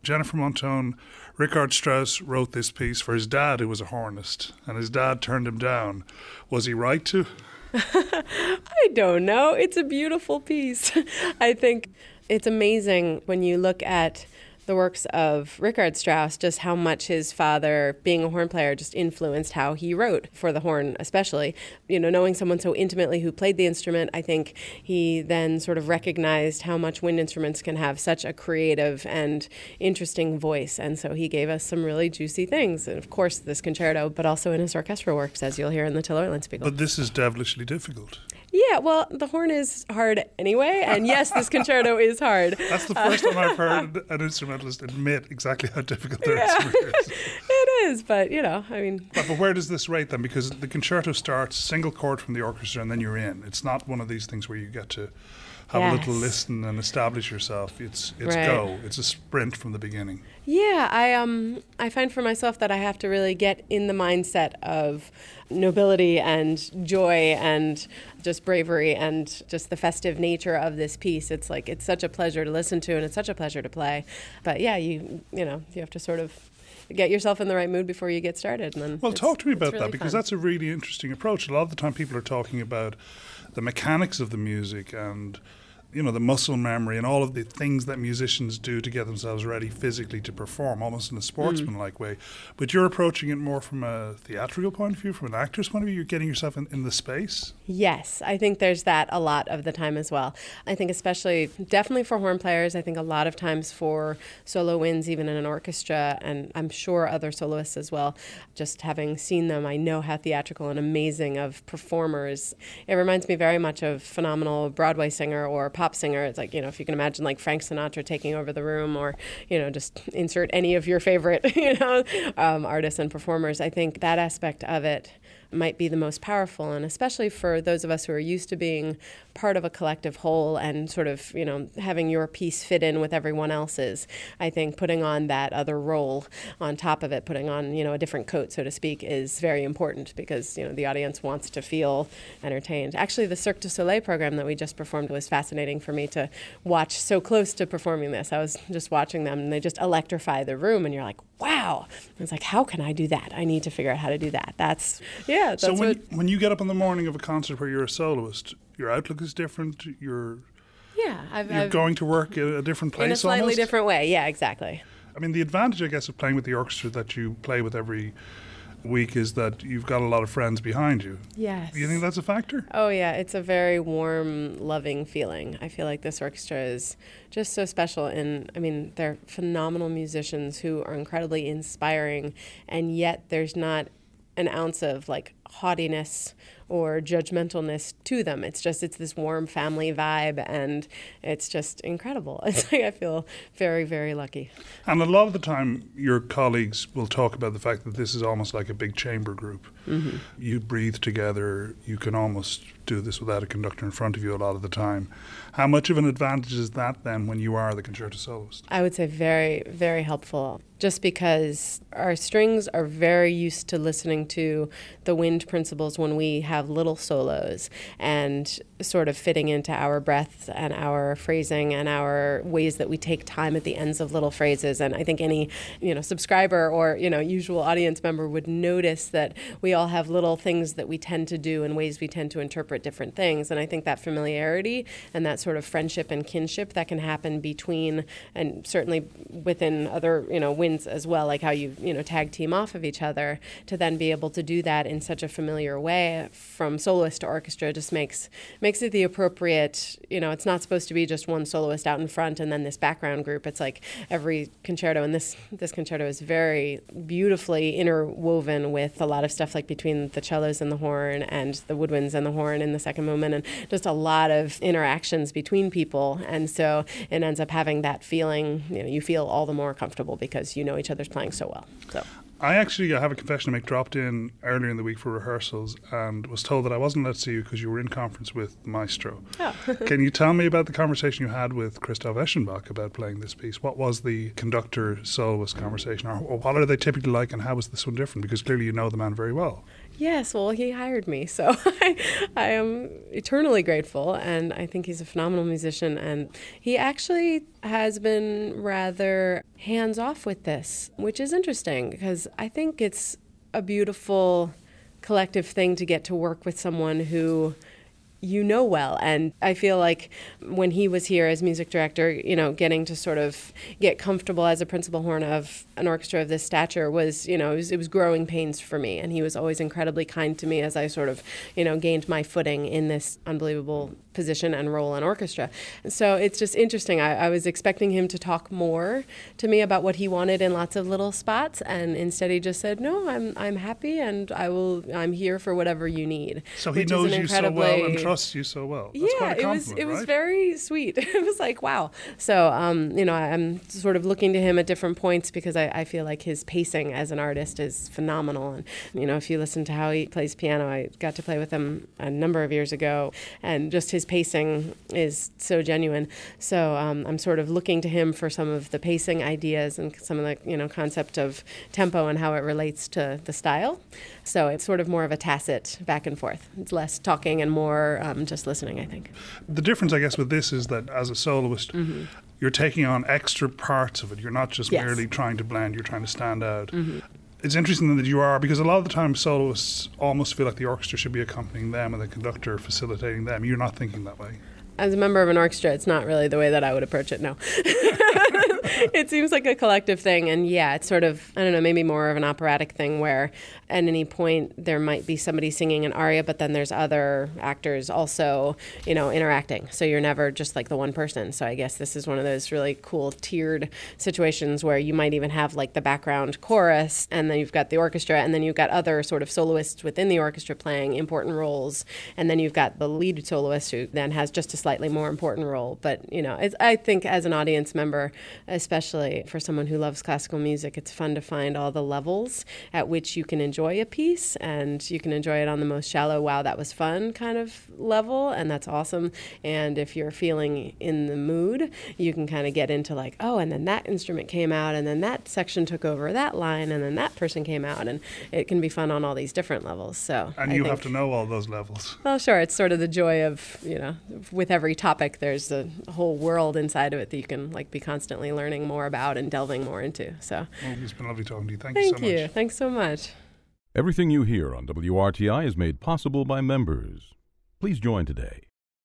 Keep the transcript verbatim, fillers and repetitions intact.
Jennifer Montone, Richard Strauss wrote this piece for his dad, who was a hornist, and his dad turned him down. Was he right to? I don't know. It's a beautiful piece. I think it's amazing when you look at the works of Richard Strauss, just how much his father, being a horn player, just influenced how he wrote for the horn, especially. You know, knowing someone so intimately who played the instrument, I think he then sort of recognized how much wind instruments can have such a creative and interesting voice. And so he gave us some really juicy things. And of course, this concerto, but also in his orchestral works, as you'll hear in the Till Eulenspiegel. But this is devilishly difficult. Yeah, well, the horn is hard anyway, and yes, this concerto is hard. That's the first time I've heard an instrumentalist admit exactly how difficult their yeah. instrument is. It is, but, you know, I mean... But, but where does this rate then? Because the concerto starts single chord from the orchestra and then you're in. It's not one of these things where you get to have yes. a little listen and establish yourself. It's it's right. go. It's a sprint from the beginning. Yeah, I um I find for myself that I have to really get in the mindset of nobility and joy and just bravery and just the festive nature of this piece. It's like it's such a pleasure to listen to and it's such a pleasure to play. But yeah, you you know, you have to sort of get yourself in the right mood before you get started. And then well, talk to me about really that because fun. That's a really interesting approach. A lot of the time people are talking about the mechanics of the music and, you know, the muscle memory and all of the things that musicians do to get themselves ready physically to perform, almost in a sportsmanlike mm. way. But you're approaching it more from a theatrical point of view, from an actor's point of view. You're getting yourself in, in the space. Yes, I think there's that a lot of the time as well. I think especially, definitely for horn players, I think a lot of times for solo winds, even in an orchestra, and I'm sure other soloists as well, just having seen them, I know how theatrical and amazing of performers. It reminds me very much of phenomenal Broadway singer or pop singer. It's like, you know, if you can imagine like Frank Sinatra taking over the room or, you know, just insert any of your favorite, you know, um, artists and performers. I think that aspect of it might be the most powerful, and especially for those of us who are used to being part of a collective whole and sort of, you know, having your piece fit in with everyone else's. I think putting on that other role on top of it, putting on, you know, a different coat, so to speak, is very important because, you know, the audience wants to feel entertained. Actually, the Cirque du Soleil program that we just performed was fascinating for me to watch so close to performing this. I was just watching them and they just electrify the room and you're like, wow. It's like, how can I do that? I need to figure out how to do that. That's, yeah. That's so when, what, when you get up in the morning of a concert where you're a soloist, your outlook is different, you're, yeah, I've, you're I've, going to work at a different place in a slightly almost? different way. Yeah, exactly. I mean, the advantage, I guess, of playing with the orchestra that you play with every week is that you've got a lot of friends behind you. Yes. Do you think that's a factor? Oh, yeah. It's a very warm, loving feeling. I feel like this orchestra is just so special. And, I mean, they're phenomenal musicians who are incredibly inspiring, and yet there's not an ounce of, like, haughtiness or judgmentalness to them. It's just, it's this warm family vibe, and it's just incredible. It's like I feel very, very lucky. And a lot of the time, your colleagues will talk about the fact that this is almost like a big chamber group. Mm-hmm. You breathe together. You can almost do this without a conductor in front of you a lot of the time. How much of an advantage is that then when you are the concerto soloist? I would say very, very helpful. Just because our strings are very used to listening to the wind principles when we have little solos and sort of fitting into our breath and our phrasing and our ways that we take time at the ends of little phrases. And I think any, you know, subscriber or, you know, usual audience member would notice that we all have little things that we tend to do and ways we tend to interpret different things. And I think that familiarity and that sort of friendship and kinship that can happen between, and certainly within other, you know, winds as well, like how you, you know, tag team off of each other, to then be able to do that in such a familiar way from soloist to orchestra just makes makes it the appropriate, you know, it's not supposed to be just one soloist out in front and then this background group. It's like every concerto, and this this concerto is very beautifully interwoven with a lot of stuff like between the cellos and the horn and the woodwinds and the horn in the second movement, and just a lot of interactions between people. And so it ends up having that feeling, you know, you feel all the more comfortable because you know each other's playing so well. So I actually I have a confession to make. Dropped in earlier in the week for rehearsals and was told that I wasn't allowed to see you because you were in conference with the maestro. Oh. Can you tell me about the conversation you had with Christoph Eschenbach about playing this piece? What was the conductor-soloist conversation, or what are they typically like, and how was this one different? Because clearly you know the man very well. Yes, well, he hired me, so I, I am eternally grateful, and I think he's a phenomenal musician, and he actually has been rather hands-off with this, which is interesting, because I think it's a beautiful collective thing to get to work with someone who you know well. And I feel like when he was here as music director, you know, getting to sort of get comfortable as a principal horn of an orchestra of this stature was, you know, it was, it was growing pains for me. And he was always incredibly kind to me as I sort of, you know, gained my footing in this unbelievable position and role in orchestra. And so it's just interesting. I, I was expecting him to talk more to me about what he wanted in lots of little spots, and instead he just said, "No, I'm I'm happy, and I will. I'm here for whatever you need." So he knows you so well and trusts you so well. That's yeah, quite a it was compliment, it was right? very sweet. It was like, wow. So um, you know, I'm sort of looking to him at different points because I, I feel like his pacing as an artist is phenomenal. And you know, if you listen to how he plays piano, I got to play with him a number of years ago, and just his pacing is so genuine. So um, I'm sort of looking to him for some of the pacing ideas and some of the, you know, concept of tempo and how it relates to the style. So it's sort of more of a tacit back and forth. It's less talking and more um, just listening, I think. The difference, I guess, with this is that as a soloist, mm-hmm. you're taking on extra parts of it. You're not just yes. merely trying to blend, you're trying to stand out. Mm-hmm. It's interesting that you are, because a lot of the time soloists almost feel like the orchestra should be accompanying them and the conductor facilitating them. You're not thinking that way. As a member of an orchestra, it's not really the way that I would approach it, no. It seems like a collective thing, and yeah, it's sort of, I don't know, maybe more of an operatic thing where at any point there might be somebody singing an aria, but then there's other actors also, you know, interacting. So you're never just like the one person. So I guess this is one of those really cool tiered situations where you might even have like the background chorus, and then you've got the orchestra, and then you've got other sort of soloists within the orchestra playing important roles, and then you've got the lead soloist who then has just a slightly more important role. But, you know, it's, I think as an audience member, especially for someone who loves classical music, it's fun to find all the levels at which you can enjoy a piece, and you can enjoy it on the most shallow, wow, that was fun kind of level, and that's awesome. And if you're feeling in the mood, you can kind of get into like, oh, and then that instrument came out, and then that section took over that line, and then that person came out, and it can be fun on all these different levels. So And I you think, have to know all those levels. Well, sure, it's sort of the joy of, you know, with every topic, there's a whole world inside of it that you can like be constantly learning more about and delving more into. So well, it's been lovely talking to you. Thank, thank you so much. you. Thanks so much. Everything you hear on W R T I is made possible by members. Please join today.